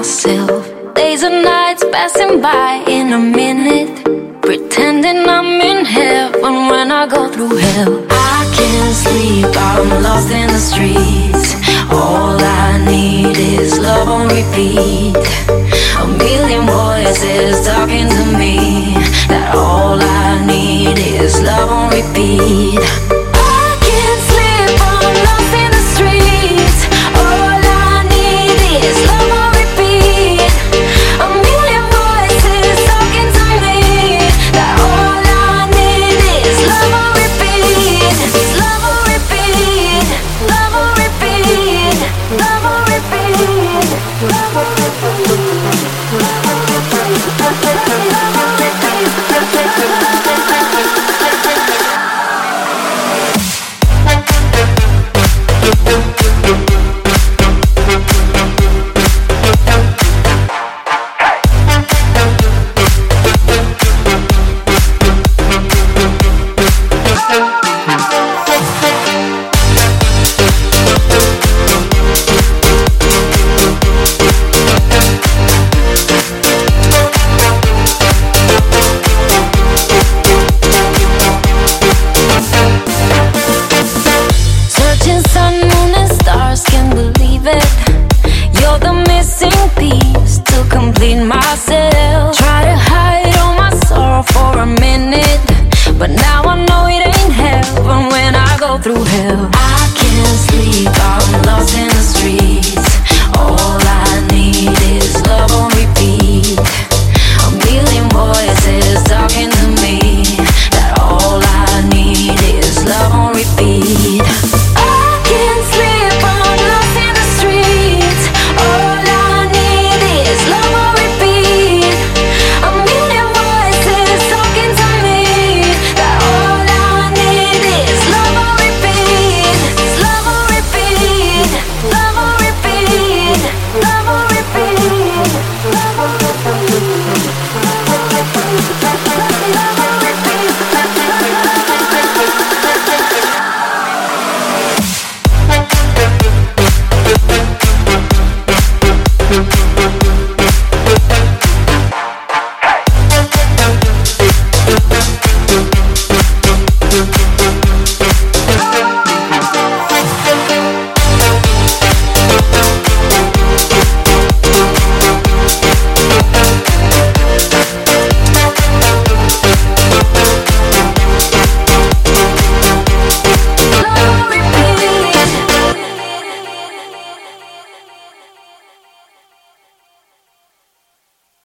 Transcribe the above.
myself. Days and nights passing by in a minute, pretending I'm in heaven when I go through hell. I can't sleep, I'm lost in the streets. All I need is love on repeat. A million voices talking to me, that all I need is love on repeat.